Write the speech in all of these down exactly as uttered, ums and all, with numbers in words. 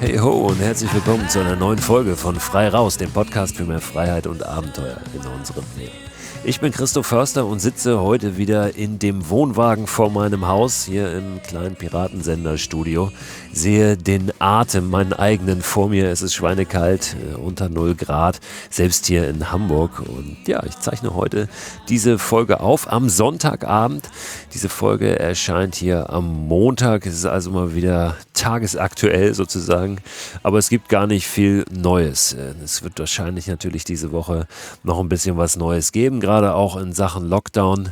Hey ho und herzlich willkommen zu einer neuen Folge von Frei Raus, dem Podcast für mehr Freiheit und Abenteuer in unserem Leben. Ich bin Christoph Förster und sitze heute wieder in dem Wohnwagen vor meinem Haus, hier im kleinen Piratensender-Studio. Sehe den Atem, meinen eigenen, vor mir. Es ist schweinekalt, äh, unter null Grad, selbst hier in Hamburg. Und ja, ich zeichne heute diese Folge auf am Sonntagabend. Diese Folge erscheint hier am Montag. Es ist also mal wieder tagesaktuell sozusagen. Aber es gibt gar nicht viel Neues. Es wird wahrscheinlich natürlich diese Woche noch ein bisschen was Neues geben, gerade auch in Sachen Lockdown.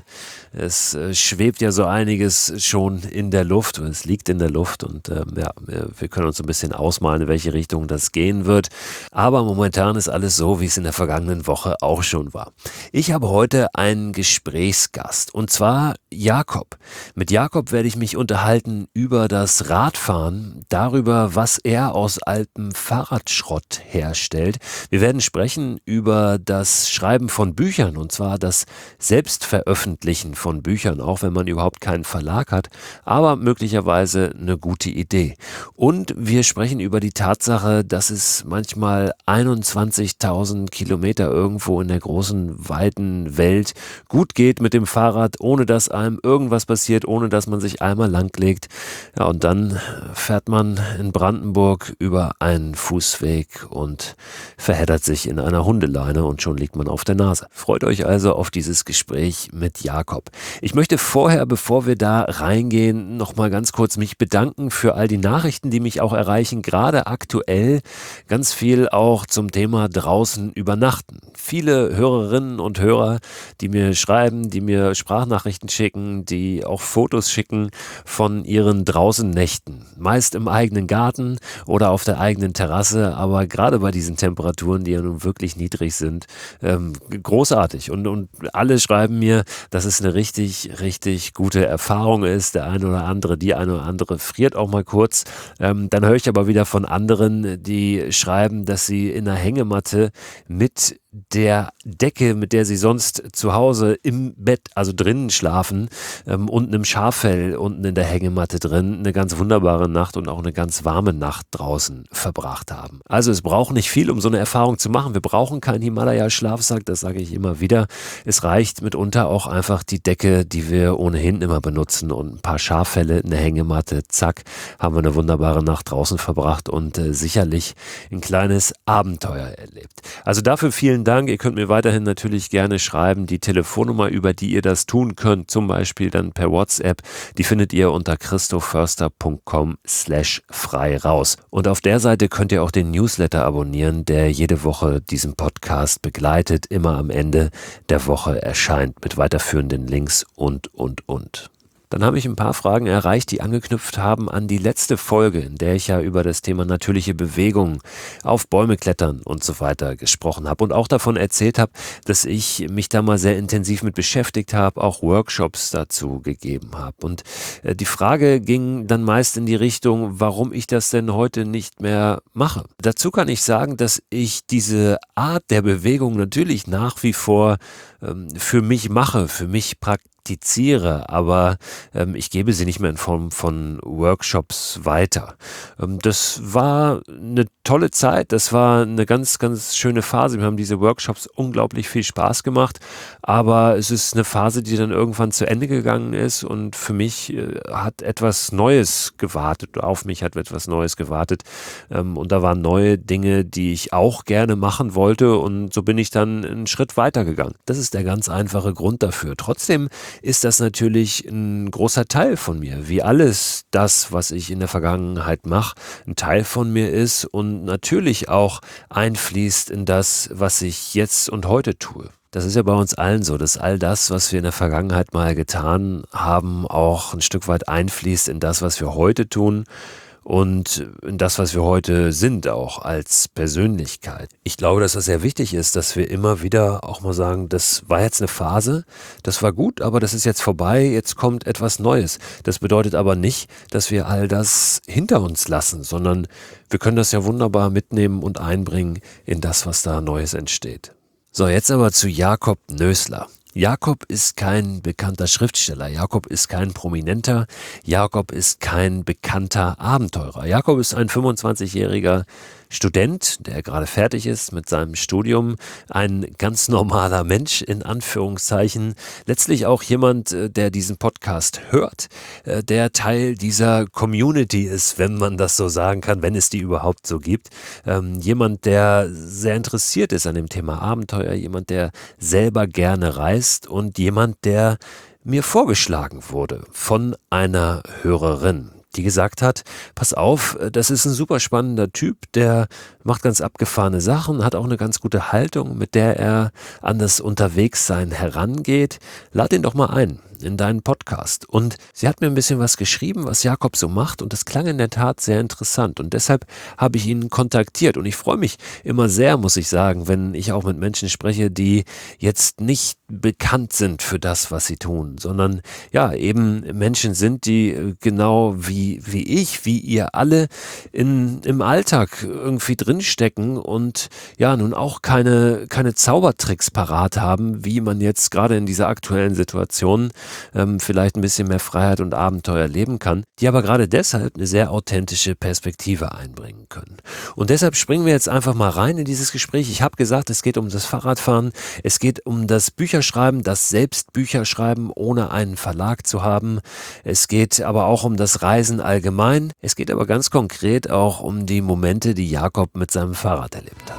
Es äh, schwebt ja so einiges schon in der Luft, oder es liegt in der Luft und ähm, ja, wir können uns ein bisschen ausmalen, in welche Richtung das gehen wird. Aber momentan ist alles so, wie es in der vergangenen Woche auch schon war. Ich habe heute einen Gesprächsgast und zwar Jakob. Mit Jakob werde ich mich unterhalten über das Radfahren, darüber, was er aus altem Fahrradschrott herstellt. Wir werden sprechen über das Schreiben von Büchern und zwar das Selbstveröffentlichen von Büchern, auch wenn man überhaupt keinen Verlag hat, aber möglicherweise eine gute Idee. Und wir sprechen über die Tatsache, dass es manchmal einundzwanzigtausend Kilometer irgendwo in der großen, weiten Welt gut geht mit dem Fahrrad, ohne dass einem irgendwas passiert, ohne dass man sich einmal langlegt. Ja, und dann fährt man in Brandenburg über einen Fußweg und verheddert sich in einer Hundeleine und schon liegt man auf der Nase. Freut euch also auf dieses Gespräch mit Jakob. Ich möchte vorher, bevor wir da reingehen, noch mal ganz kurz mich bedanken für all die Nachrichten, die mich auch erreichen, gerade aktuell ganz viel auch zum Thema draußen übernachten. Viele Hörerinnen und Hörer, die mir schreiben, die mir Sprachnachrichten schicken, die auch Fotos schicken von ihren Draußennächten. Meist im eigenen Garten oder auf der eigenen Terrasse, aber gerade bei diesen Temperaturen, die ja nun wirklich niedrig sind, ähm, großartig. Und, und alle schreiben mir, dass es eine richtig, richtig gute Erfahrung ist. Der eine oder andere, die eine oder andere friert auch mal kurz. Ähm, dann höre ich aber wieder von anderen, die schreiben, dass sie in einer Hängematte mit der Decke, mit der sie sonst zu Hause im Bett, also drinnen schlafen, ähm, und einem Schaffell unten in der Hängematte drin, eine ganz wunderbare Nacht und auch eine ganz warme Nacht draußen verbracht haben. Also es braucht nicht viel, um so eine Erfahrung zu machen. Wir brauchen keinen Himalaya-Schlafsack, das sage ich immer wieder. Es reicht mitunter auch einfach die Decke, die wir ohnehin immer benutzen und ein paar Schaffelle, eine Hängematte, zack, haben wir eine wunderbare Nacht draußen verbracht und äh, sicherlich ein kleines Abenteuer erlebt. Also dafür vielen Dank. Ihr könnt mir weiterhin natürlich gerne schreiben. Die Telefonnummer, über die ihr das tun könnt, zum Beispiel dann per WhatsApp, die findet ihr unter christophförster punkt com slash frei raus. Und auf der Seite könnt ihr auch den Newsletter abonnieren, der jede Woche diesen Podcast begleitet, immer am Ende der Woche erscheint mit weiterführenden Links und, und, und. Dann habe ich ein paar Fragen erreicht, die angeknüpft haben an die letzte Folge, in der ich ja über das Thema natürliche Bewegung, auf Bäume klettern und so weiter gesprochen habe und auch davon erzählt habe, dass ich mich da mal sehr intensiv mit beschäftigt habe, auch Workshops dazu gegeben habe. Und äh, die Frage ging dann meist in die Richtung, warum ich das denn heute nicht mehr mache. Dazu kann ich sagen, dass ich diese Art der Bewegung natürlich nach wie vor ähm, für mich mache, für mich praktiziere. praktiziere, aber ähm, ich gebe sie nicht mehr in Form von Workshops weiter. Ähm, das war eine tolle Zeit, das war eine ganz, ganz schöne Phase. Wir haben diese Workshops unglaublich viel Spaß gemacht, aber es ist eine Phase, die dann irgendwann zu Ende gegangen ist und für mich äh, hat etwas Neues gewartet, auf mich hat etwas Neues gewartet ähm, und da waren neue Dinge, die ich auch gerne machen wollte und so bin ich dann einen Schritt weiter gegangen. Das ist der ganz einfache Grund dafür. Trotzdem ist das natürlich ein großer Teil von mir, wie alles das, was ich in der Vergangenheit mache, ein Teil von mir ist und natürlich auch einfließt in das, was ich jetzt und heute tue. Das ist ja bei uns allen so, dass all das, was wir in der Vergangenheit mal getan haben, auch ein Stück weit einfließt in das, was wir heute tun und in das, was wir heute sind, auch als Persönlichkeit. Ich glaube, dass das sehr wichtig ist, dass wir immer wieder auch mal sagen, das war jetzt eine Phase, das war gut, aber das ist jetzt vorbei, jetzt kommt etwas Neues. Das bedeutet aber nicht, dass wir all das hinter uns lassen, sondern wir können das ja wunderbar mitnehmen und einbringen in das, was da Neues entsteht. So, jetzt aber zu Jakob Nösler. Jakob ist kein bekannter Schriftsteller, Jakob ist kein Prominenter, Jakob ist kein bekannter Abenteurer. Jakob ist ein fünfundzwanzigjähriger Student, der gerade fertig ist mit seinem Studium, ein ganz normaler Mensch in Anführungszeichen, letztlich auch jemand, der diesen Podcast hört, der Teil dieser Community ist, wenn man das so sagen kann, wenn es die überhaupt so gibt. Ähm, jemand, der sehr interessiert ist an dem Thema Abenteuer, jemand, der selber gerne reist und jemand, der mir vorgeschlagen wurde von einer Hörerin, die gesagt hat, pass auf, das ist ein super spannender Typ, der macht ganz abgefahrene Sachen, hat auch eine ganz gute Haltung, mit der er an das Unterwegssein herangeht. Lad ihn doch mal ein in deinen Podcast. Und sie hat mir ein bisschen was geschrieben, was Jakob so macht, und das klang in der Tat sehr interessant. Und deshalb habe ich ihn kontaktiert. Und ich freue mich immer sehr, muss ich sagen, wenn ich auch mit Menschen spreche, die jetzt nicht bekannt sind für das, was sie tun, sondern ja, eben Menschen sind, die genau wie, wie ich, wie ihr alle in, im Alltag irgendwie drinstecken und ja, nun auch keine, keine Zaubertricks parat haben, wie man jetzt gerade in dieser aktuellen Situation ähm, vielleicht ein bisschen mehr Freiheit und Abenteuer leben kann, die aber gerade deshalb eine sehr authentische Perspektive einbringen können. Und deshalb springen wir jetzt einfach mal rein in dieses Gespräch. Ich habe gesagt, es geht um das Fahrradfahren, es geht um das Bücherschreiben, das Selbstbücherschreiben, ohne einen Verlag zu haben. Es geht aber auch um das Reisen allgemein. Es geht aber ganz konkret auch um die Momente, die Jakob mit seinem Fahrrad erlebt hat.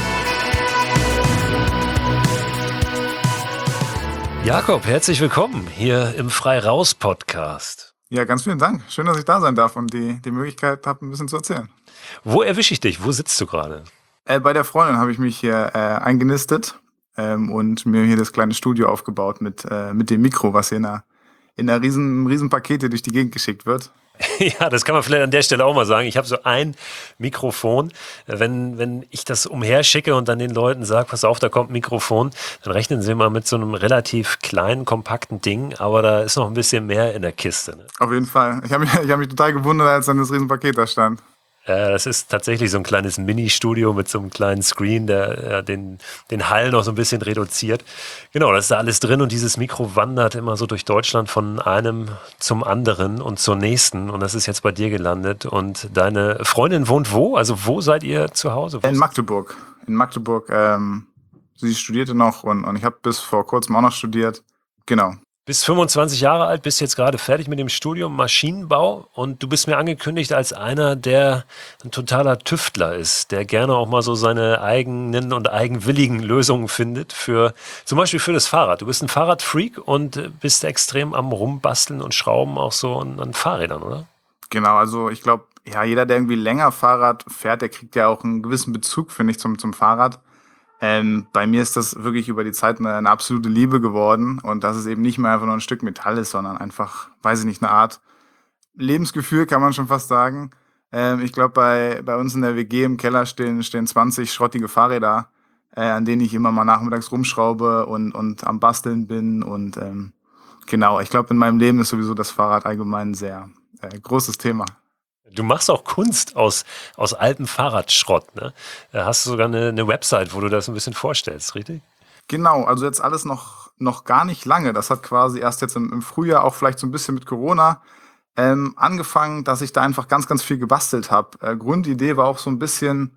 Jakob, herzlich willkommen hier im Frei-Raus-Podcast. Ja, ganz vielen Dank. Schön, dass ich da sein darf und die, die Möglichkeit habe, ein bisschen zu erzählen. Wo erwische ich dich? Wo sitzt du gerade? Äh, bei der Freundin habe ich mich hier äh, eingenistet ähm, und mir hier das kleine Studio aufgebaut mit, äh, mit dem Mikro, was hier in einer, in einer riesen, riesen Pakete durch die Gegend geschickt wird. Ja, das kann man vielleicht an der Stelle auch mal sagen. Ich habe so ein Mikrofon. Wenn, wenn ich das umherschicke und dann den Leuten sage, pass auf, da kommt ein Mikrofon, dann rechnen sie mal mit so einem relativ kleinen, kompakten Ding, aber da ist noch ein bisschen mehr in der Kiste. Ne? Auf jeden Fall. Ich habe mich, ich hab mich total gewundert, als dann das Riesenpaket da stand. Äh, das ist tatsächlich so ein kleines Mini-Studio mit so einem kleinen Screen, der äh, den, den Hall noch so ein bisschen reduziert. Genau, das ist da alles drin und dieses Mikro wandert immer so durch Deutschland von einem zum anderen und zur nächsten, und das ist jetzt bei dir gelandet. Und deine Freundin wohnt wo? Also wo seid ihr zu Hause? Wo In Magdeburg. In Magdeburg. Ähm, sie studierte noch und, und ich habe bis vor kurzem auch noch studiert. Genau. Bist fünfundzwanzig Jahre alt, bist jetzt gerade fertig mit dem Studium Maschinenbau, und du bist mir angekündigt als einer, der ein totaler Tüftler ist, der gerne auch mal so seine eigenen und eigenwilligen Lösungen findet für, zum Beispiel für das Fahrrad. Du bist ein Fahrradfreak und bist extrem am Rumbasteln und Schrauben auch so an, an Fahrrädern, oder? Genau, also ich glaube, ja, jeder, der irgendwie länger Fahrrad fährt, der kriegt ja auch einen gewissen Bezug, finde ich, zum, zum Fahrrad. Ähm, bei mir ist das wirklich über die Zeit eine, eine absolute Liebe geworden, und dass es eben nicht mehr einfach nur ein Stück Metall ist, sondern einfach, weiß ich nicht, eine Art Lebensgefühl, kann man schon fast sagen. Ähm, ich glaube, bei, bei uns in der W G im Keller stehen, stehen zwanzig schrottige Fahrräder, äh, an denen ich immer mal nachmittags rumschraube und, und am Basteln bin. Und ähm, genau, ich glaube, in meinem Leben ist sowieso das Fahrrad allgemein ein sehr äh, großes Thema. Du machst auch Kunst aus, aus altem Fahrradschrott, ne? Da hast du sogar eine, eine Website, wo du das ein bisschen vorstellst, richtig? Genau, also jetzt alles noch, noch gar nicht lange. Das hat quasi erst jetzt im, im Frühjahr, auch vielleicht so ein bisschen mit Corona, ähm, angefangen, dass ich da einfach ganz, ganz viel gebastelt habe. Äh, Grundidee war auch so ein bisschen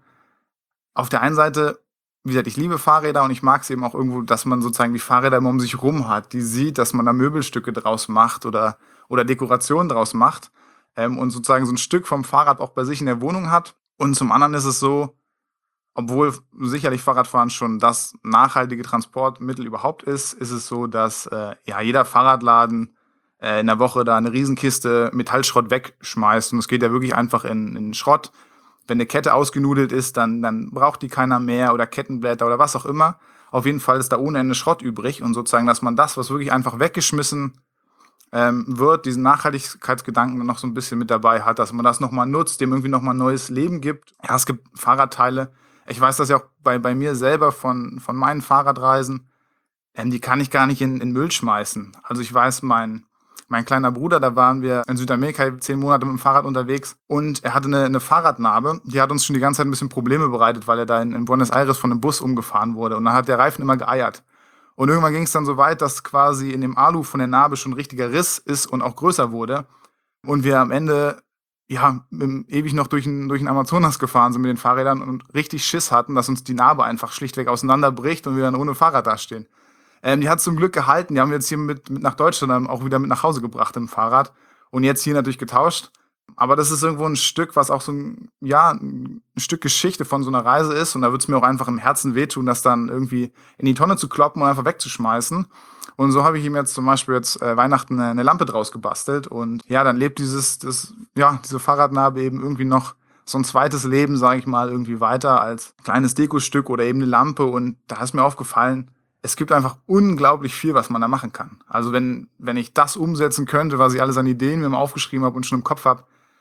auf der einen Seite, wie gesagt, ich liebe Fahrräder und ich mag es eben auch irgendwo, dass man sozusagen die Fahrräder immer um sich rum hat, die sieht, dass man da Möbelstücke draus macht oder, oder Dekorationen draus macht. Ähm, und sozusagen so ein Stück vom Fahrrad auch bei sich in der Wohnung hat. Und zum anderen ist es so, obwohl sicherlich Fahrradfahren schon das nachhaltige Transportmittel überhaupt ist, ist es so, dass äh, ja jeder Fahrradladen äh, in der Woche da eine Riesenkiste Metallschrott wegschmeißt. Und es geht ja wirklich einfach in, in Schrott. Wenn eine Kette ausgenudelt ist, dann, dann braucht die keiner mehr, oder Kettenblätter oder was auch immer. Auf jeden Fall ist da ohne Ende Schrott übrig. Und sozusagen, dass man das, was wirklich einfach weggeschmissen Ähm, wird, diesen Nachhaltigkeitsgedanken dann noch so ein bisschen mit dabei hat, dass man das nochmal nutzt, dem irgendwie nochmal neues Leben gibt. Ja, es gibt Fahrradteile. Ich weiß das ja auch bei, bei mir selber von, von meinen Fahrradreisen. Ähm, die kann ich gar nicht in, in Müll schmeißen. Also ich weiß, mein, mein kleiner Bruder, da waren wir in Südamerika zehn Monate mit dem Fahrrad unterwegs, und er hatte eine, eine Fahrradnarbe, die hat uns schon die ganze Zeit ein bisschen Probleme bereitet, weil er da in, in Buenos Aires von einem Bus umgefahren wurde, und dann hat der Reifen immer geeiert. Und irgendwann ging es dann so weit, dass quasi in dem Alu von der Narbe schon ein richtiger Riss ist und auch größer wurde. Und wir am Ende ja mit, ewig noch durch den, durch den Amazonas gefahren sind mit den Fahrrädern und richtig Schiss hatten, dass uns die Narbe einfach schlichtweg auseinanderbricht und wir dann ohne Fahrrad dastehen. Ähm, die hat zum Glück gehalten. Die haben wir jetzt hier mit, mit nach Deutschland dann auch wieder mit nach Hause gebracht im Fahrrad. Und jetzt hier natürlich getauscht. Aber das ist irgendwo ein Stück, was auch so ein, ja, ein Stück Geschichte von so einer Reise ist. Und da würde es mir auch einfach im Herzen wehtun, das dann irgendwie in die Tonne zu kloppen und einfach wegzuschmeißen. Und so habe ich ihm jetzt zum Beispiel jetzt äh, Weihnachten eine, eine Lampe draus gebastelt. Und ja, dann lebt dieses, das, ja, diese Fahrradnarbe eben irgendwie noch so ein zweites Leben, sage ich mal, irgendwie weiter als kleines Dekostück oder eben eine Lampe. Und da ist mir aufgefallen, es gibt einfach unglaublich viel, was man da machen kann. Also wenn, wenn ich das umsetzen könnte, was ich alles an Ideen mir mal aufgeschrieben habe und schon im Kopf habe,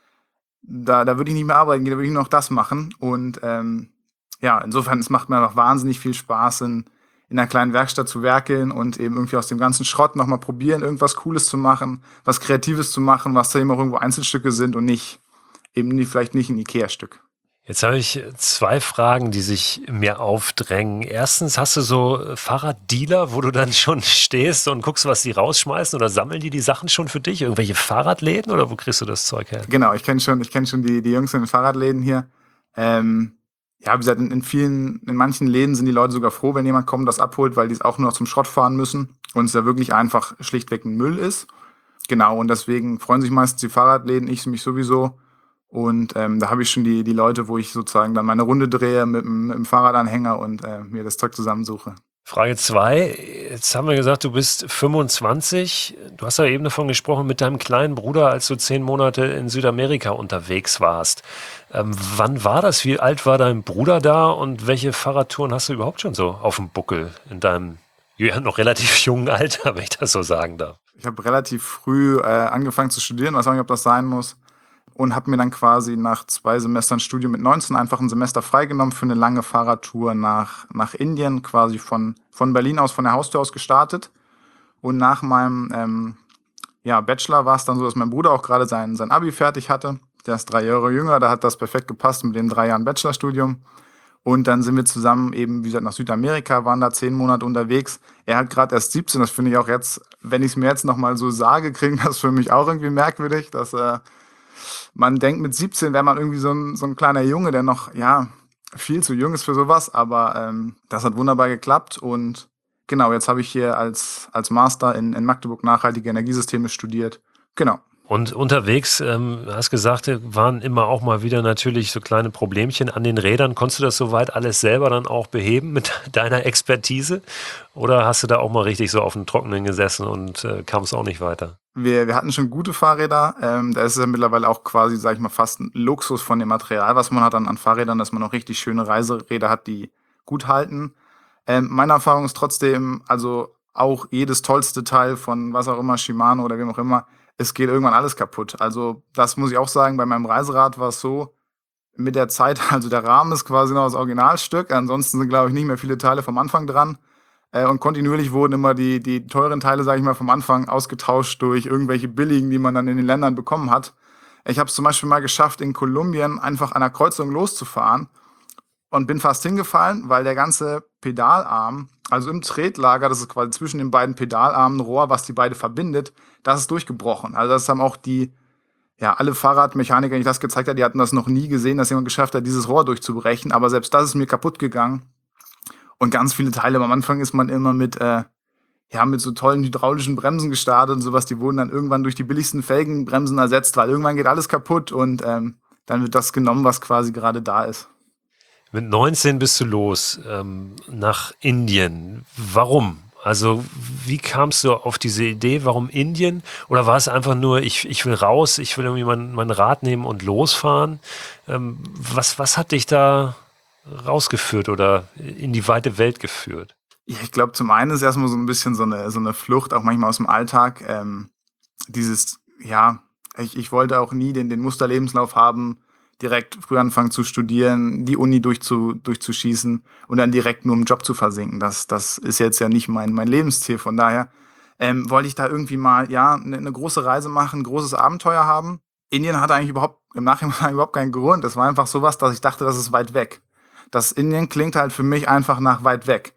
da, da würde ich nicht mehr arbeiten gehen, da würde ich nur noch das machen. Und ähm, ja, insofern, es macht mir einfach wahnsinnig viel Spaß, in, in einer kleinen Werkstatt zu werkeln und eben irgendwie aus dem ganzen Schrott nochmal probieren, irgendwas Cooles zu machen, was Kreatives zu machen, was da eben auch irgendwo Einzelstücke sind und nicht, eben nicht, vielleicht nicht ein Ikea-Stück. Jetzt habe ich zwei Fragen, die sich mir aufdrängen. Erstens, hast du so Fahrraddealer, wo du dann schon stehst und guckst, was die rausschmeißen, oder sammeln die die Sachen schon für dich? Irgendwelche Fahrradläden, oder wo kriegst du das Zeug her? Genau, ich kenne schon, ich kenne schon die, die Jungs in den Fahrradläden hier. Ähm, ja, wie gesagt, in, in vielen, in manchen Läden sind die Leute sogar froh, wenn jemand kommt, das abholt, weil die es auch nur noch zum Schrott fahren müssen und es ja wirklich einfach schlichtweg ein Müll ist. Genau, und deswegen freuen sich meistens die Fahrradläden, ich mich sowieso. Und ähm, da habe ich schon die, die Leute, wo ich sozusagen dann meine Runde drehe mit, dem- mit dem Fahrradanhänger und äh, mir das Zeug zusammensuche. Frage zwei. Jetzt haben wir gesagt, du bist fünfundzwanzig. Du hast ja eben davon gesprochen mit deinem kleinen Bruder, als du zehn Monate in Südamerika unterwegs warst. Ähm, wann war das? Wie alt war dein Bruder da und welche Fahrradtouren hast du überhaupt schon so auf dem Buckel in deinem ja, noch relativ jungen Alter, wenn ich das so sagen darf? Ich habe relativ früh äh, angefangen zu studieren, weiß auch nicht, ob das sein muss. Und habe mir dann quasi nach zwei Semestern Studium mit neunzehn einfach ein Semester freigenommen für eine lange Fahrradtour nach, nach Indien, quasi von, von Berlin aus, von der Haustür aus gestartet. Und nach meinem ähm, ja, Bachelor war es dann so, dass mein Bruder auch gerade sein, sein Abi fertig hatte. Der ist drei Jahre jünger, da hat das perfekt gepasst mit den drei Jahren Bachelorstudium. Und dann sind wir zusammen eben, wie gesagt, nach Südamerika, waren da zehn Monate unterwegs. Er hat gerade erst siebzehn, das finde ich auch jetzt, wenn ich es mir jetzt nochmal so sage, klingt das für mich auch irgendwie merkwürdig, dass äh, man denkt, mit siebzehn wäre man irgendwie so ein, so ein kleiner Junge, der noch, ja, viel zu jung ist für sowas, aber ähm, das hat wunderbar geklappt und genau, jetzt habe ich hier als, als Master in, in Magdeburg nachhaltige Energiesysteme studiert. Genau. Und unterwegs, ähm, hast gesagt, waren immer auch mal wieder natürlich so kleine Problemchen an den Rädern. Konntest du das soweit alles selber dann auch beheben mit deiner Expertise? Oder hast du da auch mal richtig so auf dem Trockenen gesessen und äh, kamst auch nicht weiter? Wir, wir hatten schon gute Fahrräder. Ähm, da ist es ja mittlerweile auch quasi, sag ich mal, fast ein Luxus von dem Material, was man hat an, an Fahrrädern, dass man auch richtig schöne Reiseräder hat, die gut halten. Ähm, meine Erfahrung ist trotzdem, also auch jedes tollste Teil von was auch immer, Shimano oder wem auch immer, es geht irgendwann alles kaputt. Also das muss ich auch sagen, bei meinem Reiserad war es so, mit der Zeit, also der Rahmen ist quasi noch das Originalstück, ansonsten sind, glaube ich, nicht mehr viele Teile vom Anfang dran. Äh, und kontinuierlich wurden immer die, die teuren Teile, sage ich mal, vom Anfang ausgetauscht durch irgendwelche billigen, die man dann in den Ländern bekommen hat. Ich habe es zum Beispiel mal geschafft, in Kolumbien einfach an einer Kreuzung loszufahren und bin fast hingefallen, weil der ganze Pedalarm, also im Tretlager, das ist quasi zwischen den beiden Pedalarmen ein Rohr, was die beide verbindet, das ist durchgebrochen. Also das haben auch die, ja, alle Fahrradmechaniker, die ich das gezeigt habe, die hatten das noch nie gesehen, dass jemand geschafft hat, dieses Rohr durchzubrechen. Aber selbst das ist mir kaputt gegangen. Und ganz viele Teile, am Anfang ist man immer mit, äh, ja, mit so tollen hydraulischen Bremsen gestartet und sowas. Die wurden dann irgendwann durch die billigsten Felgenbremsen ersetzt, weil irgendwann geht alles kaputt und ähm, dann wird das genommen, was quasi gerade da ist. Mit neunzehn bist du los ähm, nach Indien. Warum? Also wie kamst du auf diese Idee? Warum Indien? Oder war es einfach nur, ich, ich will raus, ich will irgendwie mein, mein Rad nehmen und losfahren? Ähm, was, was hat dich da rausgeführt oder in die weite Welt geführt? Ja, ich glaube, zum einen ist erstmal so ein bisschen so eine, so eine Flucht, auch manchmal aus dem Alltag. Ähm, dieses, ja, ich, ich wollte auch nie den, den Musterlebenslauf haben, direkt früh anfangen zu studieren, die Uni durchzu, durchzuschießen und dann direkt nur im Job zu versinken. Das, das ist jetzt ja nicht mein, mein Lebensziel. Von daher ähm, wollte ich da irgendwie mal, ja, eine, eine große Reise machen, ein großes Abenteuer haben. Indien hatte eigentlich überhaupt, im Nachhinein überhaupt keinen Grund. Das war einfach sowas, dass ich dachte, das ist weit weg. Das Indien klingt halt für mich einfach nach weit weg.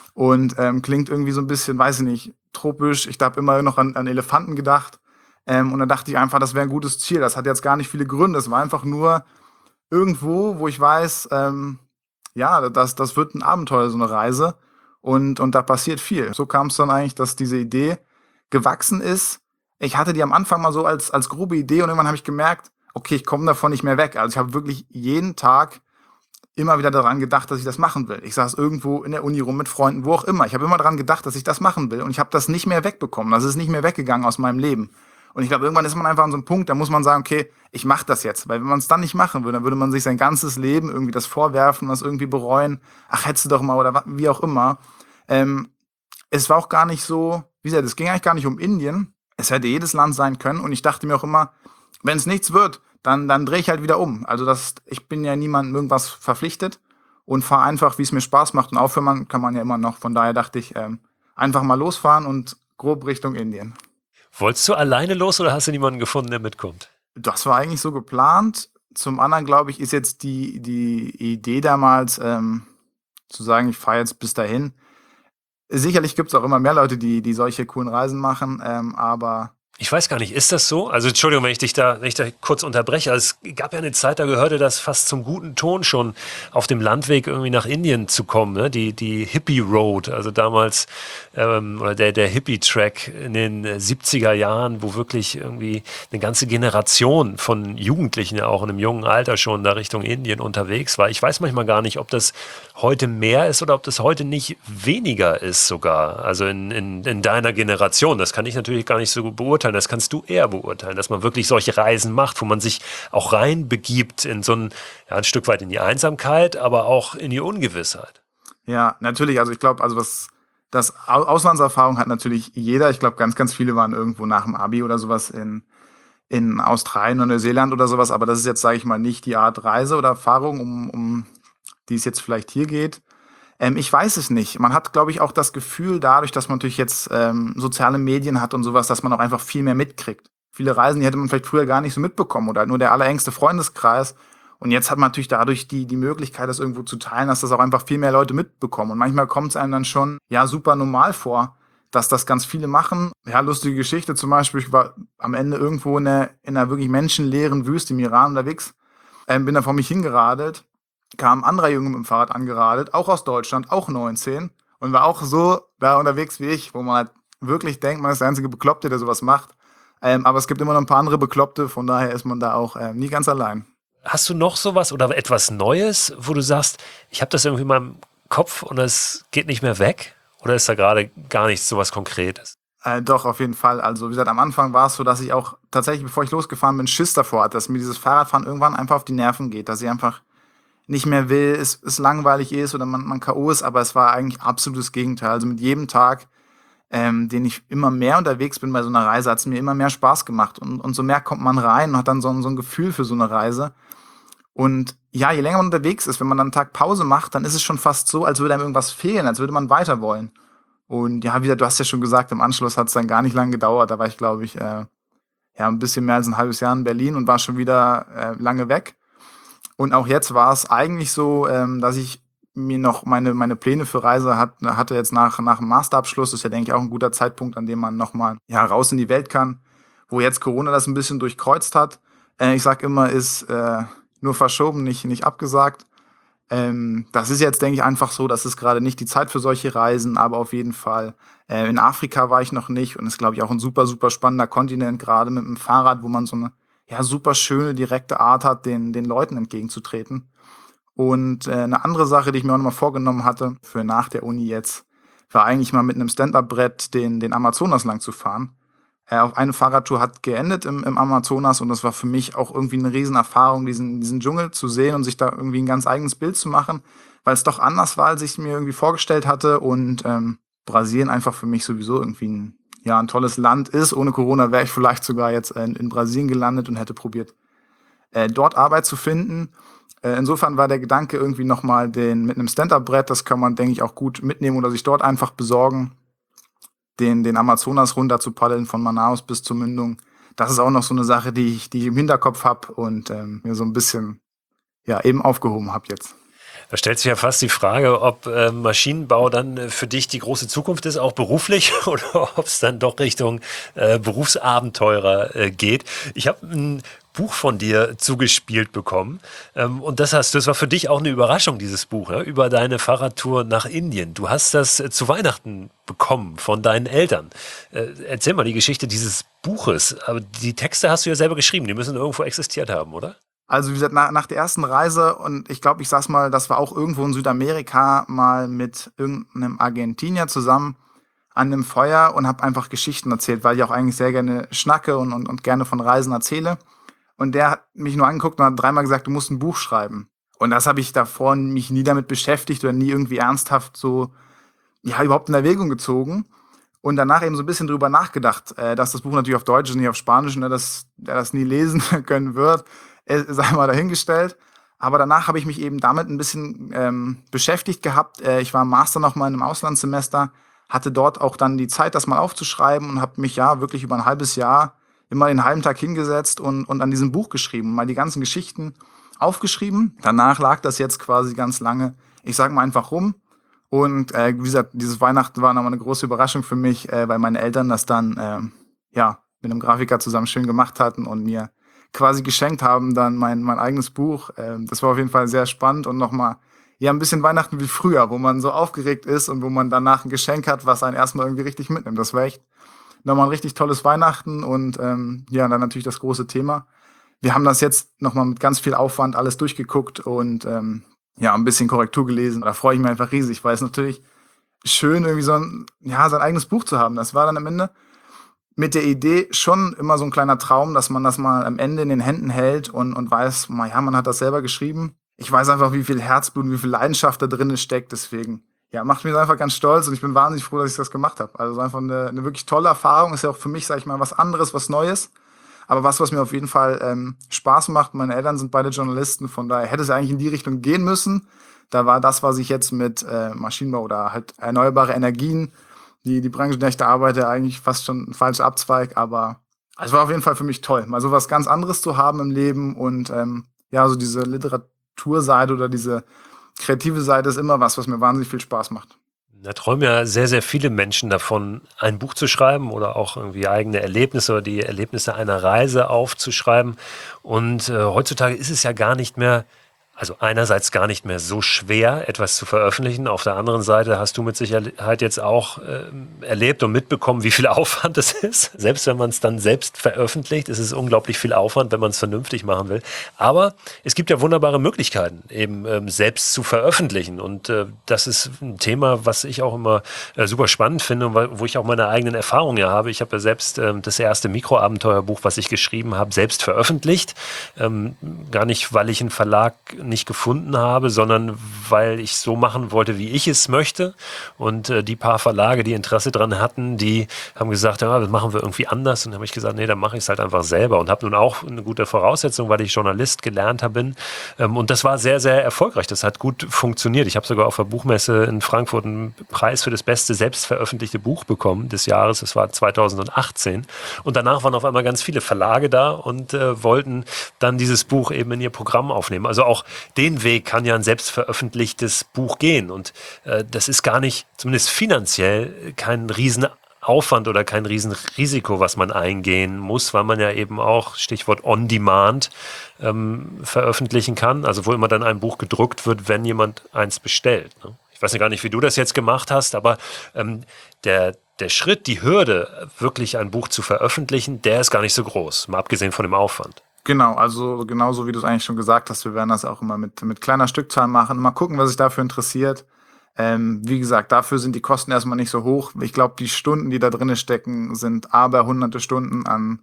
und ähm, klingt irgendwie so ein bisschen, weiß ich nicht, tropisch. Ich habe immer noch an, an Elefanten gedacht. Ähm, und dann dachte ich einfach, das wäre ein gutes Ziel. Das hat jetzt gar nicht viele Gründe. Es war einfach nur irgendwo, wo ich weiß, ähm, ja, das, das wird ein Abenteuer, so eine Reise. Und, und da passiert viel. So kam es dann eigentlich, dass diese Idee gewachsen ist. Ich hatte die am Anfang mal so als, als grobe Idee und irgendwann habe ich gemerkt, okay, ich komme davon nicht mehr weg. Also ich habe wirklich jeden Tag immer wieder daran gedacht, dass ich das machen will. Ich saß irgendwo in der Uni rum mit Freunden, wo auch immer. Ich habe immer daran gedacht, dass ich das machen will und ich habe das nicht mehr wegbekommen. Das ist nicht mehr weggegangen aus meinem Leben. Und ich glaube, irgendwann ist man einfach an so einem Punkt, da muss man sagen, okay, ich mache das jetzt. Weil wenn man es dann nicht machen würde, dann würde man sich sein ganzes Leben irgendwie das vorwerfen, was irgendwie bereuen. Ach, hättest du doch mal oder wie auch immer. Ähm, Es war auch gar nicht so, wie gesagt, es ging eigentlich gar nicht um Indien. Es hätte jedes Land sein können. Und ich dachte mir auch immer, wenn es nichts wird, dann, dann drehe ich halt wieder um. Also das, ich bin ja niemandem irgendwas verpflichtet und fahre einfach, wie es mir Spaß macht. Und aufhören kann man ja immer noch. Von daher dachte ich, ähm, einfach mal losfahren und grob Richtung Indien. Wolltest du alleine los oder hast du niemanden gefunden, der mitkommt? Das war eigentlich so geplant. Zum anderen, glaube ich, ist jetzt die, die Idee damals, ähm, zu sagen, ich fahre jetzt bis dahin. Sicherlich gibt es auch immer mehr Leute, die, die solche coolen Reisen machen, ähm, aber Ich weiß gar nicht, ist das so? Also Entschuldigung, wenn ich dich da, wenn ich da kurz unterbreche. Also es gab ja eine Zeit, da gehörte das fast zum guten Ton schon, auf dem Landweg irgendwie nach Indien zu kommen, ne? Die, die Hippie Road, also damals, ähm, oder der, der Hippie-Track in den siebziger Jahren, wo wirklich irgendwie eine ganze Generation von Jugendlichen ja auch in einem jungen Alter schon da Richtung Indien unterwegs war. Ich weiß manchmal gar nicht, ob das heute mehr ist oder ob das heute nicht weniger ist sogar. Also in, in, in deiner Generation. Das kann ich natürlich gar nicht so gut beurteilen. Das kannst du eher beurteilen, dass man wirklich solche Reisen macht, wo man sich auch reinbegibt in so ein, ja, ein Stück weit in die Einsamkeit, aber auch in die Ungewissheit. ja, natürlich. Also ich glaube, also was das Au- Auslandserfahrung hat natürlich jeder. Ich glaube, ganz, ganz viele waren irgendwo nach dem Abi oder sowas in, in Australien oder Neuseeland oder sowas. Aber das ist jetzt, sage ich mal, nicht die Art Reise oder Erfahrung, um, um die es jetzt vielleicht hier geht. Ähm, ich weiß es nicht. Man hat, glaube ich, auch das Gefühl, dadurch, dass man natürlich jetzt ähm, soziale Medien hat und sowas, dass man auch einfach viel mehr mitkriegt. Viele Reisen, die hätte man vielleicht früher gar nicht so mitbekommen oder nur der allerengste Freundeskreis. Und jetzt hat man natürlich dadurch die, die Möglichkeit, das irgendwo zu teilen, dass das auch einfach viel mehr Leute mitbekommen. Und manchmal kommt es einem dann schon, ja, super normal vor, dass das ganz viele machen. Ja, lustige Geschichte zum Beispiel, ich war am Ende irgendwo in einer, in einer wirklich menschenleeren Wüste im Iran unterwegs, ähm, bin da vor mich hingeradelt, kam ein anderer Junge mit dem Fahrrad angeradelt, auch aus Deutschland, auch neunzehn und war auch so da unterwegs wie ich, wo man halt wirklich denkt, man ist der einzige Bekloppte, der sowas macht. Ähm, aber es gibt immer noch ein paar andere Bekloppte, von daher ist man da auch ähm, nie ganz allein. Hast du noch sowas oder etwas Neues, wo du sagst, ich habe das irgendwie in meinem Kopf und es geht nicht mehr weg? Oder ist da gerade gar nichts sowas Konkretes? Äh, doch, auf jeden Fall. Also, wie gesagt, am Anfang war es so, dass ich auch tatsächlich, bevor ich losgefahren bin, Schiss davor hatte, dass mir dieses Fahrradfahren irgendwann einfach auf die Nerven geht, dass ich einfach nicht mehr will, es, es langweilig ist oder man, man K O ist, aber es war eigentlich absolutes Gegenteil. Also mit jedem Tag, ähm, den ich immer mehr unterwegs bin bei so einer Reise, hat es mir immer mehr Spaß gemacht. Und, und so mehr kommt man rein und hat dann so, ein- so ein Gefühl für so eine Reise. Und ja, je länger man unterwegs ist, wenn man dann einen Tag Pause macht, dann ist es schon fast so, als würde einem irgendwas fehlen, als würde man weiter wollen. Und ja, wieder, du hast ja schon gesagt, im Anschluss hat es dann gar nicht lange gedauert. Da war ich, glaube ich, äh, ja, ein bisschen mehr als ein halbes Jahr in Berlin und war schon wieder äh, lange weg. Und auch jetzt war es eigentlich so, ähm, dass ich mir noch meine, meine Pläne für Reise hat, hatte jetzt nach, nach dem Masterabschluss. Das ist ja, denke ich, auch ein guter Zeitpunkt, an dem man nochmal ja, raus in die Welt kann, wo jetzt Corona das ein bisschen durchkreuzt hat. Äh, ich sag immer, ist äh, nur verschoben, nicht, nicht abgesagt. Ähm, das ist jetzt, denke ich, einfach so, das ist gerade nicht die Zeit für solche Reisen, aber auf jeden Fall. Äh, in Afrika war ich noch nicht und ist, glaube ich, auch ein super, super spannender Kontinent, gerade mit dem Fahrrad, wo man so eine ja, super schöne, direkte Art hat, den, den Leuten entgegenzutreten. Und äh, eine andere Sache, die ich mir auch nochmal vorgenommen hatte, für nach der Uni jetzt, war eigentlich mal mit einem Stand-Up-Brett den, den Amazonas lang zu fahren. Äh, auch eine Fahrradtour hat geendet im, im Amazonas und das war für mich auch irgendwie eine Riesenerfahrung, diesen, diesen Dschungel zu sehen und sich da irgendwie ein ganz eigenes Bild zu machen, weil es doch anders war, als ich es mir irgendwie vorgestellt hatte. Und ähm, Brasilien einfach für mich sowieso irgendwie ein, ja, ein tolles Land ist. Ohne Corona wäre ich vielleicht sogar jetzt in, in Brasilien gelandet und hätte probiert, äh, dort Arbeit zu finden. Äh, insofern war der Gedanke irgendwie nochmal den mit einem Stand-Up-Brett, das kann man, denke ich, auch gut mitnehmen oder sich dort einfach besorgen, den, den Amazonas runter zu paddeln von Manaus bis zur Mündung. Das ist auch noch so eine Sache, die ich, die ich im Hinterkopf habe und ähm, mir so ein bisschen ja eben aufgehoben habe jetzt. Da stellt sich ja fast die Frage, ob äh, Maschinenbau dann äh, für dich die große Zukunft ist, auch beruflich, oder ob es dann doch Richtung äh, Berufsabenteurer äh, geht. Ich habe ein Buch von dir zugespielt bekommen ähm, und das hast, das war für dich auch eine Überraschung, dieses Buch, ja, über deine Fahrradtour nach Indien. Du hast das äh, zu Weihnachten bekommen von deinen Eltern. Äh, erzähl mal die Geschichte dieses Buches. Aber die Texte hast du ja selber geschrieben, die müssen irgendwo existiert haben, oder? Also wie gesagt, nach, nach der ersten Reise, und ich glaube, ich saß mal, das war auch irgendwo in Südamerika, mal mit irgendeinem Argentinier zusammen an einem Feuer und habe einfach Geschichten erzählt, weil ich auch eigentlich sehr gerne schnacke und, und, und gerne von Reisen erzähle. Und der hat mich nur angeguckt und hat dreimal gesagt, du musst ein Buch schreiben. Und das habe ich davor mich nie damit beschäftigt oder nie irgendwie ernsthaft so, ja, überhaupt in Erwägung gezogen. Und danach eben so ein bisschen drüber nachgedacht, äh, dass das Buch natürlich auf Deutsch ist, nicht auf Spanisch, und er das, der das nie lesen können wird, äh, sei mal dahingestellt. Aber danach habe ich mich eben damit ein bisschen ähm, beschäftigt gehabt. Äh, ich war im Master noch mal in einem Auslandssemester, hatte dort auch dann die Zeit, das mal aufzuschreiben, und habe mich ja wirklich über ein halbes Jahr immer den halben Tag hingesetzt und, und an diesem Buch geschrieben, mal die ganzen Geschichten aufgeschrieben. Danach lag das jetzt quasi ganz lange, ich sag mal, einfach rum. Und äh, wie gesagt, dieses Weihnachten war nochmal eine große Überraschung für mich, äh, weil meine Eltern das dann ähm, ja mit einem Grafiker zusammen schön gemacht hatten und mir quasi geschenkt haben dann mein mein eigenes Buch. Ähm, das war auf jeden Fall sehr spannend und nochmal ja ein bisschen Weihnachten wie früher, wo man so aufgeregt ist und wo man danach ein Geschenk hat, was einen erstmal irgendwie richtig mitnimmt. Das war echt nochmal ein richtig tolles Weihnachten und ähm, ja, dann natürlich das große Thema. Wir haben das jetzt nochmal mit ganz viel Aufwand alles durchgeguckt und ähm, ja, ein bisschen Korrektur gelesen. Da freue ich mich einfach riesig, weil es natürlich schön, irgendwie so ein, ja, sein eigenes Buch zu haben. Das war dann am Ende mit der Idee schon immer so ein kleiner Traum, dass man das mal am Ende in den Händen hält und, und weiß, mal, ja, man hat das selber geschrieben. Ich weiß einfach, wie viel Herzblut und wie viel Leidenschaft da drin steckt. Deswegen, ja, macht mich einfach ganz stolz und ich bin wahnsinnig froh, dass ich das gemacht habe. Also einfach eine, eine wirklich tolle Erfahrung. Ist ja auch für mich, sag ich mal, was anderes, was Neues. Aber was, was mir auf jeden Fall ähm, Spaß macht. Meine Eltern sind beide Journalisten, von daher hätte es eigentlich in die Richtung gehen müssen. Da war das, was ich jetzt mit äh, Maschinenbau oder halt erneuerbare Energien, die die Branche, in der ich da arbeite, eigentlich fast schon ein falscher Abzweig. Aber es war auf jeden Fall für mich toll, mal so was ganz anderes zu haben im Leben. Und ähm, ja, so diese Literaturseite oder diese kreative Seite ist immer was, was mir wahnsinnig viel Spaß macht. Da träumen ja sehr, sehr viele Menschen davon, ein Buch zu schreiben oder auch irgendwie eigene Erlebnisse oder die Erlebnisse einer Reise aufzuschreiben. Und äh, heutzutage ist es ja gar nicht mehr, also einerseits gar nicht mehr so schwer, etwas zu veröffentlichen. Auf der anderen Seite hast du mit Sicherheit jetzt auch äh, erlebt und mitbekommen, wie viel Aufwand es ist. Selbst wenn man es dann selbst veröffentlicht, ist es unglaublich viel Aufwand, wenn man es vernünftig machen will. Aber es gibt ja wunderbare Möglichkeiten, eben ähm, selbst zu veröffentlichen. Und äh, das ist ein Thema, was ich auch immer äh, super spannend finde und wo ich auch meine eigenen Erfahrungen ja habe. Ich habe ja selbst ähm, das erste Mikroabenteuerbuch, was ich geschrieben habe, selbst veröffentlicht. Ähm, gar nicht, weil ich einen Verlag nicht gefunden habe, sondern weil ich so machen wollte, wie ich es möchte. Und äh, die paar Verlage, die Interesse dran hatten, die haben gesagt, ja, das machen wir irgendwie anders. Und dann habe ich gesagt, nee, dann mache ich es halt einfach selber. Und habe nun auch eine gute Voraussetzung, weil ich Journalist gelernt habe. Bin. Ähm, und das war sehr, sehr erfolgreich. Das hat gut funktioniert. Ich habe sogar auf der Buchmesse in Frankfurt einen Preis für das beste selbstveröffentlichte Buch bekommen des Jahres. Das war zweitausendachtzehn. Und danach waren auf einmal ganz viele Verlage da und äh, wollten dann dieses Buch eben in ihr Programm aufnehmen. Also auch den Weg kann ja ein selbstveröffentlichtes Buch gehen. Und äh, das ist gar nicht, zumindest finanziell, kein Riesenaufwand oder kein Riesenrisiko, was man eingehen muss, weil man ja eben auch, Stichwort On-Demand, ähm, veröffentlichen kann. Also wo immer dann ein Buch gedruckt wird, wenn jemand eins bestellt. Ne? Ich weiß ja gar nicht, wie du das jetzt gemacht hast, aber ähm, der Der Schritt, die Hürde, wirklich ein Buch zu veröffentlichen, der ist gar nicht so groß, mal abgesehen von dem Aufwand. Genau, also genauso wie du es eigentlich schon gesagt hast, wir werden das auch immer mit, mit kleiner Stückzahl machen. Mal gucken, was sich dafür interessiert. Ähm, wie gesagt, dafür sind die Kosten erstmal nicht so hoch. Ich glaube, die Stunden, die da drin stecken, sind aber hunderte Stunden an,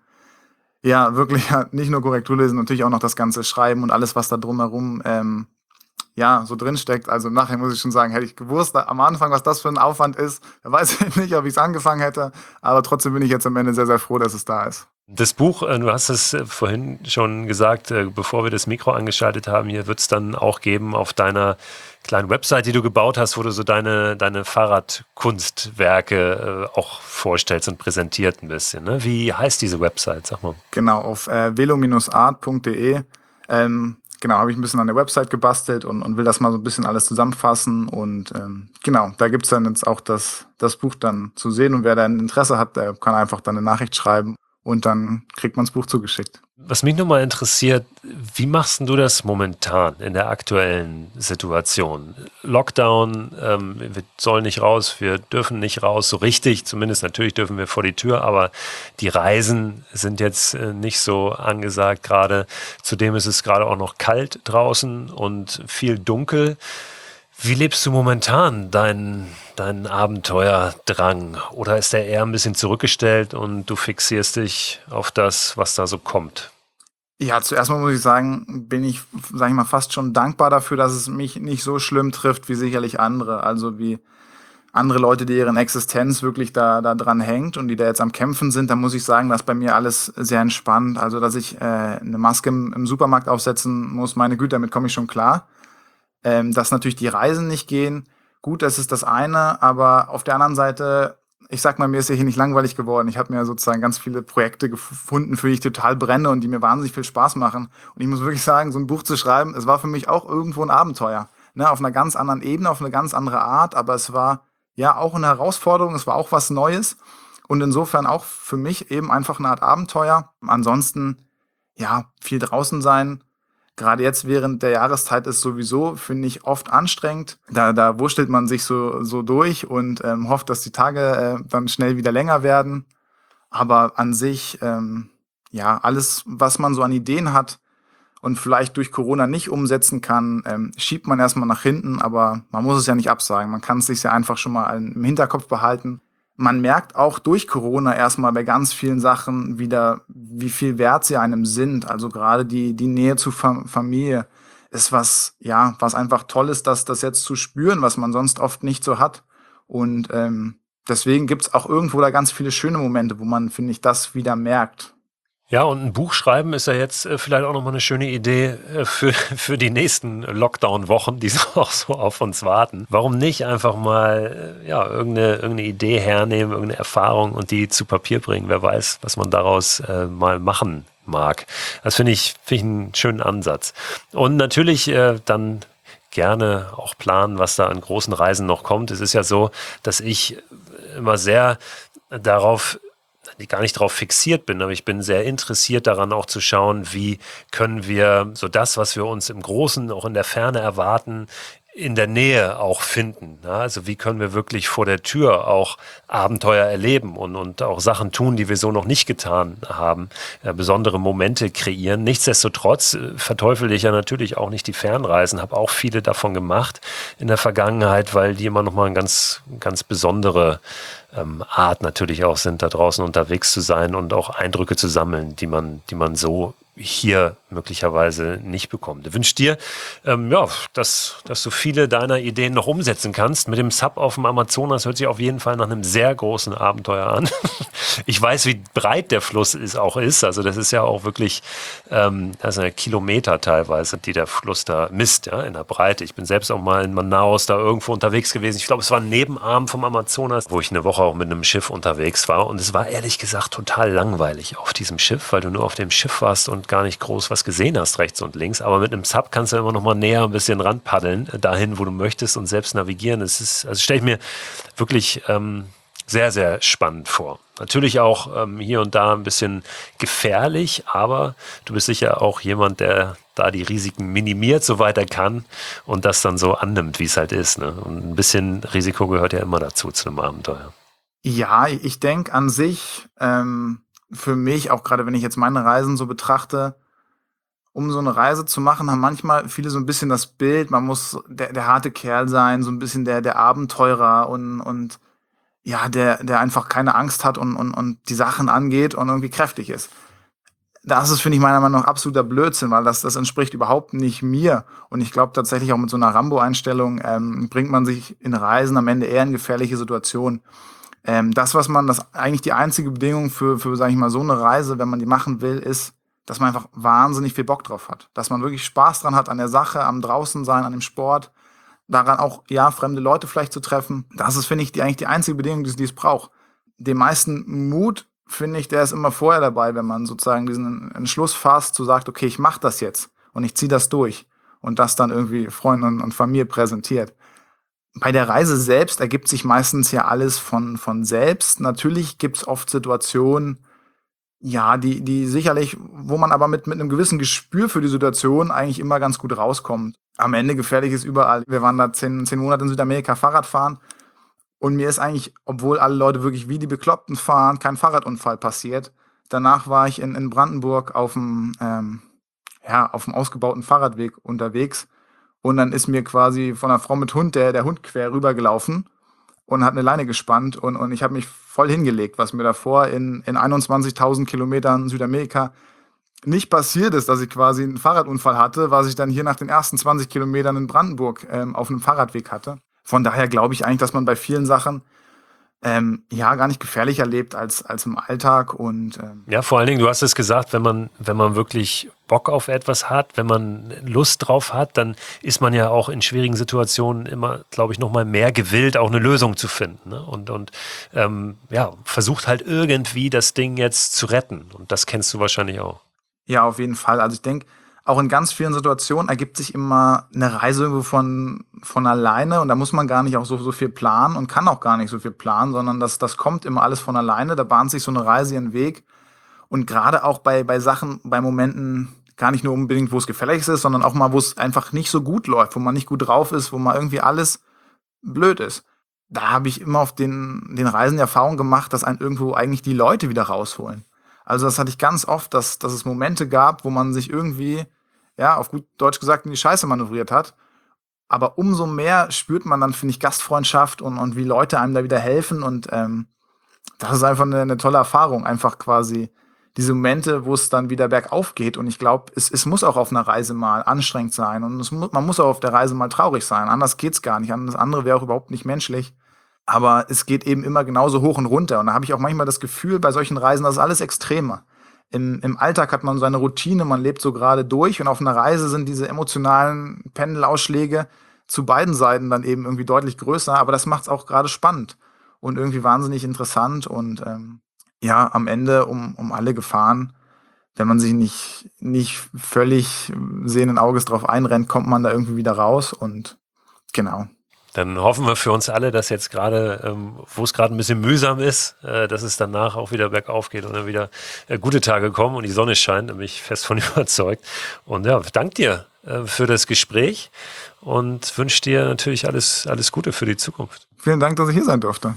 ja, wirklich nicht nur Korrekturlesen, natürlich auch noch das ganze Schreiben und alles, was da drumherum ähm, ja, so drin steckt. Also nachher muss ich schon sagen, hätte ich gewusst am Anfang, was das für ein Aufwand ist, da weiß ich nicht, ob ich es angefangen hätte, aber trotzdem bin ich jetzt am Ende sehr, sehr froh, dass es da ist. Das Buch, du hast es vorhin schon gesagt, bevor wir das Mikro angeschaltet haben, hier wird es dann auch geben auf deiner kleinen Website, die du gebaut hast, wo du so deine, deine Fahrradkunstwerke auch vorstellst und präsentiert ein bisschen. Ne? Wie heißt diese Website, sag mal? Genau, auf äh, velo Bindestrich art Punkt de. Ähm, genau, habe ich ein bisschen an der Website gebastelt und, und will das mal so ein bisschen alles zusammenfassen. Und ähm, genau, da gibt's dann jetzt auch das, das Buch dann zu sehen. Und wer da ein Interesse hat, der kann einfach dann eine Nachricht schreiben und dann kriegt man das Buch zugeschickt. Was mich nochmal interessiert, wie machst denn du das momentan in der aktuellen Situation? Lockdown, ähm, wir sollen nicht raus, wir dürfen nicht raus, so richtig, zumindest natürlich dürfen wir vor die Tür, aber die Reisen sind jetzt äh, nicht so angesagt gerade. Zudem ist es gerade auch noch kalt draußen und viel dunkel. Wie lebst du momentan deinen, deinen Abenteuerdrang? Oder ist der eher ein bisschen zurückgestellt und du fixierst dich auf das, was da so kommt? Ja, zuerst mal muss ich sagen, bin ich, sage ich mal, fast schon dankbar dafür, dass es mich nicht so schlimm trifft wie sicherlich andere. Also wie andere Leute, die deren Existenz wirklich da, da dran hängt und die da jetzt am Kämpfen sind, da muss ich sagen, dass bei mir alles sehr entspannt. Also, dass ich äh, eine Maske im, im Supermarkt aufsetzen muss, meine Güte, damit komme ich schon klar. Ähm, dass natürlich die Reisen nicht gehen. Gut, das ist das eine, aber auf der anderen Seite, ich sag mal, mir ist ja hier nicht langweilig geworden. Ich habe mir sozusagen ganz viele Projekte gefunden, für die ich total brenne und die mir wahnsinnig viel Spaß machen. Und ich muss wirklich sagen, so ein Buch zu schreiben, es war für mich auch irgendwo ein Abenteuer. Ne, auf einer ganz anderen Ebene, auf eine ganz andere Art, aber es war ja auch eine Herausforderung, es war auch was Neues und insofern auch für mich eben einfach eine Art Abenteuer. Ansonsten, ja, viel draußen sein. Gerade jetzt während der Jahreszeit ist sowieso, finde ich, oft anstrengend. Da, da wurschtelt man sich so, so durch und ähm, hofft, dass die Tage äh, dann schnell wieder länger werden. Aber an sich, ähm, ja, alles, was man so an Ideen hat und vielleicht durch Corona nicht umsetzen kann, ähm, schiebt man erstmal nach hinten. Aber man muss es ja nicht absagen. Man kann es sich ja einfach schon mal im Hinterkopf behalten. Man merkt auch durch Corona erstmal bei ganz vielen Sachen wieder, wie viel wert sie einem sind. Also gerade die, die Nähe zu Fam- Familie ist was, ja, was einfach toll ist, das, das jetzt zu spüren, was man sonst oft nicht so hat. Und ähm, deswegen gibt's auch irgendwo da ganz viele schöne Momente, wo man, finde ich, das wieder merkt. Ja, und ein Buch schreiben ist ja jetzt äh, vielleicht auch nochmal eine schöne Idee äh, für, für die nächsten Lockdown-Wochen, die so auch so auf uns warten. Warum nicht einfach mal äh, ja, irgendeine, irgendeine Idee hernehmen, irgendeine Erfahrung und die zu Papier bringen? Wer weiß, was man daraus äh, mal machen mag. Das finde ich, finde ich einen schönen Ansatz. Und natürlich äh, dann gerne auch planen, was da an großen Reisen noch kommt. Es ist ja so, dass ich immer sehr darauf die gar nicht darauf fixiert bin, aber ich bin sehr interessiert daran auch zu schauen, wie können wir so das, was wir uns im Großen, auch in der Ferne erwarten, in der Nähe auch finden. Ja, also wie können wir wirklich vor der Tür auch Abenteuer erleben und, und auch Sachen tun, die wir so noch nicht getan haben, ja, besondere Momente kreieren. Nichtsdestotrotz äh, verteufel ich ja natürlich auch nicht die Fernreisen, habe auch viele davon gemacht in der Vergangenheit, weil die immer noch mal eine ganz, ganz besondere ähm, Art natürlich auch sind, da draußen unterwegs zu sein und auch Eindrücke zu sammeln, die man, die man so hier möglicherweise nicht bekommt. Ich wünsche dir, ähm, ja, dass, dass du viele deiner Ideen noch umsetzen kannst. Mit dem Sub auf dem Amazonas hört sich auf jeden Fall nach einem sehr großen Abenteuer an. Ich weiß, wie breit der Fluss ist, auch ist. Also das ist ja auch wirklich, ähm, das sind ja Kilometer teilweise, die der Fluss da misst, ja, in der Breite. Ich bin selbst auch mal in Manaus da irgendwo unterwegs gewesen. Ich glaube, es war ein Nebenarm vom Amazonas, wo ich eine Woche auch mit einem Schiff unterwegs war. Und es war ehrlich gesagt total langweilig auf diesem Schiff, weil du nur auf dem Schiff warst und gar nicht groß was gesehen hast, rechts und links. Aber mit einem Sub kannst du immer noch mal näher ein bisschen ranpaddeln, dahin, wo du möchtest und selbst navigieren. Es ist, also stelle ich mir wirklich ähm, sehr, sehr spannend vor. Natürlich auch ähm, hier und da ein bisschen gefährlich, aber du bist sicher auch jemand, der da die Risiken minimiert, soweit er kann und das dann so annimmt, wie es halt ist. Ne? Und ein bisschen Risiko gehört ja immer dazu, zu einem Abenteuer. Ja, ich denke an sich, ähm, für mich, auch gerade wenn ich jetzt meine Reisen so betrachte, um so eine Reise zu machen, haben manchmal viele so ein bisschen das Bild, man muss der, der harte Kerl sein, so ein bisschen der, der Abenteurer und, und ja, der, der einfach keine Angst hat und, und, und die Sachen angeht und irgendwie kräftig ist. Das ist, finde ich, meiner Meinung nach absoluter Blödsinn, weil das, das entspricht überhaupt nicht mir. Und ich glaube tatsächlich auch mit so einer Rambo-Einstellung ähm, bringt man sich in Reisen am Ende eher in gefährliche Situationen. Ähm, das, was man, das eigentlich die einzige Bedingung für, für, sag ich mal, so eine Reise, wenn man die machen will, ist, dass man einfach wahnsinnig viel Bock drauf hat. Dass man wirklich Spaß dran hat an der Sache, am Draußensein, an dem Sport, daran auch, ja, fremde Leute vielleicht zu treffen. Das ist, finde ich, die, eigentlich die einzige Bedingung, die, die es braucht. Den meisten Mut, finde ich, der ist immer vorher dabei, wenn man sozusagen diesen Entschluss fasst, zu sagt, okay, ich mache das jetzt. und ich ziehe das durch und das dann irgendwie Freunden und Familie präsentiert. Bei der Reise selbst ergibt sich meistens ja alles von, von selbst. Natürlich gibt es oft Situationen, ja, die, die sicherlich, wo man aber mit, mit einem gewissen Gespür für die Situation eigentlich immer ganz gut rauskommt. Am Ende gefährlich ist überall. Wir waren da zehn, zehn Monate in Südamerika Fahrrad fahren und mir ist eigentlich, obwohl alle Leute wirklich wie die Bekloppten fahren, kein Fahrradunfall passiert. Danach war ich in, in Brandenburg auf dem, ähm, ja, auf dem ausgebauten Fahrradweg unterwegs und dann ist mir quasi von einer Frau mit Hund der, der Hund quer rübergelaufen und hat eine Leine gespannt und, und ich habe mich voll hingelegt, was mir davor in, in einundzwanzigtausend Kilometern Südamerika nicht passiert ist, dass ich quasi einen Fahrradunfall hatte, was ich dann hier nach den ersten zwanzig Kilometern in Brandenburg ähm, auf einem Fahrradweg hatte. Von daher glaube ich eigentlich, dass man bei vielen Sachen ähm, ja gar nicht gefährlicher lebt als, als im Alltag. Und ähm ja, vor allen Dingen, du hast es gesagt, wenn man, wenn man wirklich Bock auf etwas hat, wenn man Lust drauf hat, dann ist man ja auch in schwierigen Situationen immer, glaube ich, noch mal mehr gewillt, auch eine Lösung zu finden. Ne? Und, und ähm, ja, versucht halt irgendwie das Ding jetzt zu retten. Und das kennst du wahrscheinlich auch. Ja, auf jeden Fall. Also ich denke, auch in ganz vielen Situationen ergibt sich immer eine Reise irgendwo von, von alleine und da muss man gar nicht auch so, so viel planen und kann auch gar nicht so viel planen, sondern das, das kommt immer alles von alleine. Da bahnt sich so eine Reise ihren Weg. Und gerade auch bei, bei Sachen, bei Momenten, gar nicht nur unbedingt, wo es gefährlich ist, sondern auch mal, wo es einfach nicht so gut läuft, wo man nicht gut drauf ist, wo mal irgendwie alles blöd ist. Da habe ich immer auf den, den Reisen die Erfahrung gemacht, dass einen irgendwo eigentlich die Leute wieder rausholen. Also das hatte ich ganz oft, dass, dass es Momente gab, wo man sich irgendwie, ja, auf gut Deutsch gesagt, in die Scheiße manövriert hat. Aber umso mehr spürt man dann, finde ich, Gastfreundschaft und, und wie Leute einem da wieder helfen. Und ähm, das ist einfach eine, eine tolle Erfahrung, einfach quasi diese Momente, wo es dann wieder bergauf geht. Und ich glaube, es, es muss auch auf einer Reise mal anstrengend sein. Und es mu- man muss auch auf der Reise mal traurig sein. Anders geht's gar nicht. Alles andere wäre auch überhaupt nicht menschlich. Aber es geht eben immer genauso hoch und runter. Und da habe ich auch manchmal das Gefühl, bei solchen Reisen, das ist alles extremer. Im, Im Alltag hat man seine Routine, man lebt so gerade durch. Und auf einer Reise sind diese emotionalen Pendelausschläge zu beiden Seiten dann eben irgendwie deutlich größer. Aber das macht es auch gerade spannend und irgendwie wahnsinnig interessant. Und ähm, ja, am Ende um, um alle Gefahren, wenn man sich nicht, nicht völlig sehenden Auges drauf einrennt, kommt man da irgendwie wieder raus. Und genau. Dann hoffen wir für uns alle, dass jetzt gerade, ähm, wo es gerade ein bisschen mühsam ist, äh, dass es danach auch wieder bergauf geht und dann wieder äh, gute Tage kommen und die Sonne scheint, da bin ich fest von überzeugt. Und ja, danke dir äh, für das Gespräch und wünsche dir natürlich alles, alles Gute für die Zukunft. Vielen Dank, dass ich hier sein durfte.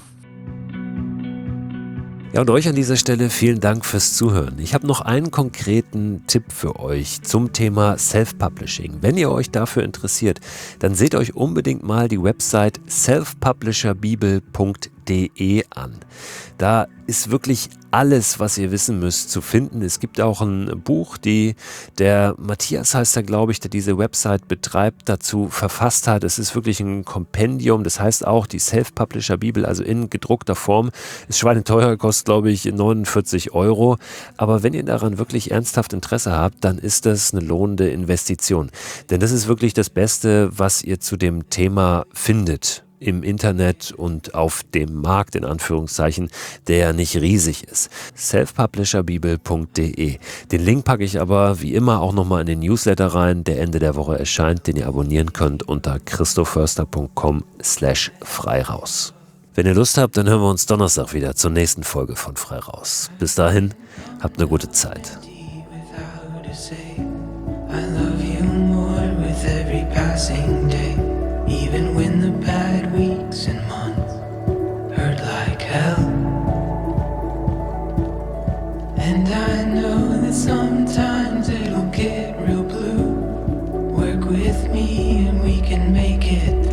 Ja, und euch an dieser Stelle vielen Dank fürs Zuhören. Ich habe noch einen konkreten Tipp für euch zum Thema Self-Publishing. Wenn ihr euch dafür interessiert, dann seht euch unbedingt mal die Website self publisher bibel punkt de an. Da ist wirklich alles, was ihr wissen müsst, zu finden. Es gibt auch ein Buch, die der Matthias heißt er, glaube ich, der diese Website betreibt, dazu verfasst hat. Es ist wirklich ein Kompendium, das heißt auch die Self-Publisher-Bibel, also in gedruckter Form. Ist schweineteuer, kostet, glaube ich, neunundvierzig Euro. Aber wenn ihr daran wirklich ernsthaft Interesse habt, dann ist das eine lohnende Investition. Denn das ist wirklich das Beste, was ihr zu dem Thema findet im Internet und auf dem Markt, in Anführungszeichen, der ja nicht riesig ist. self publisher bibel punkt de. Den Link packe ich aber wie immer auch nochmal in den Newsletter rein, der Ende der Woche erscheint, den ihr abonnieren könnt unter christoförster punkt com slash frei raus. Wenn ihr Lust habt, dann hören wir uns Donnerstag wieder zur nächsten Folge von Frei raus. Bis dahin, habt eine gute Zeit. Even when the bad weeks and months hurt like hell. And I know that sometimes it'll get real blue. Work with me and we can make it